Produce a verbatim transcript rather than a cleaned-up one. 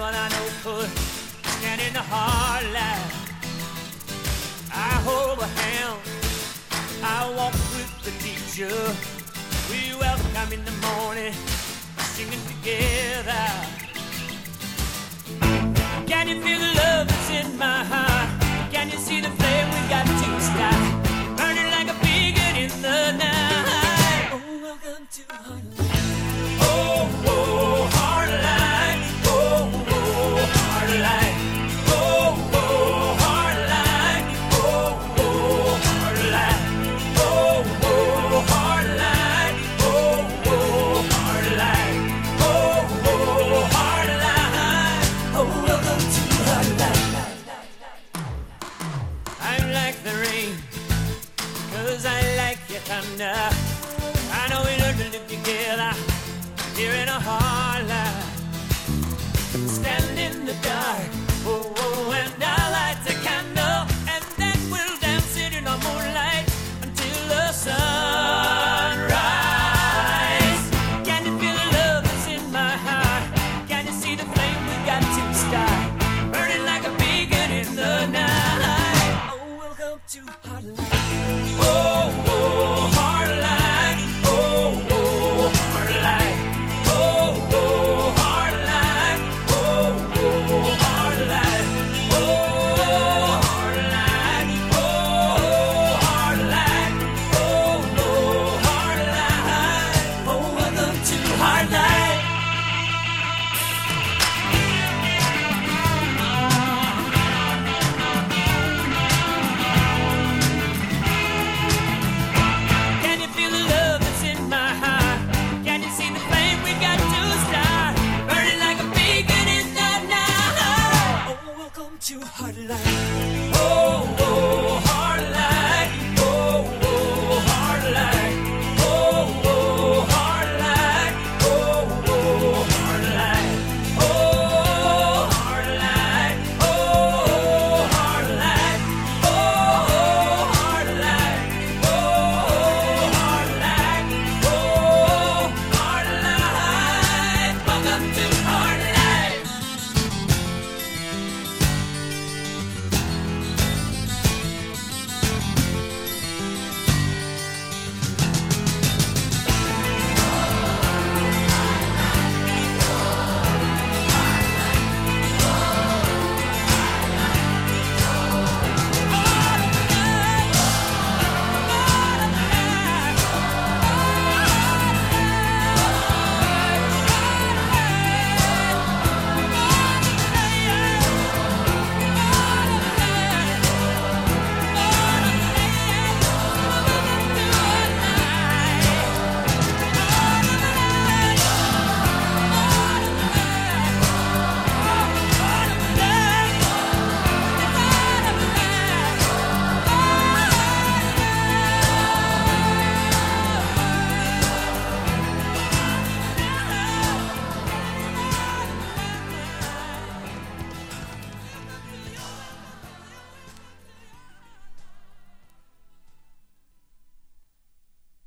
what I know could stand in the hard light. I hold a hand, I walk with the teacher. We welcome in the morning, singing together. Can you feel the love that's in my heart? Can you see the flame we got to start? Burning like a beacon in the night. Oh, welcome to Heartline. Oh, oh, Heartline. Oh, oh, Heartline. Oh, oh, Heartline. Oh, oh, Heartline. Oh, oh, Heartline. Oh, oh, Heartline. Oh, oh, Heartline. Oh, welcome to Heartline. I'm like the rain, 'cause I like your thunder. I know we learned to live together here in a hard life. Stand in the dark,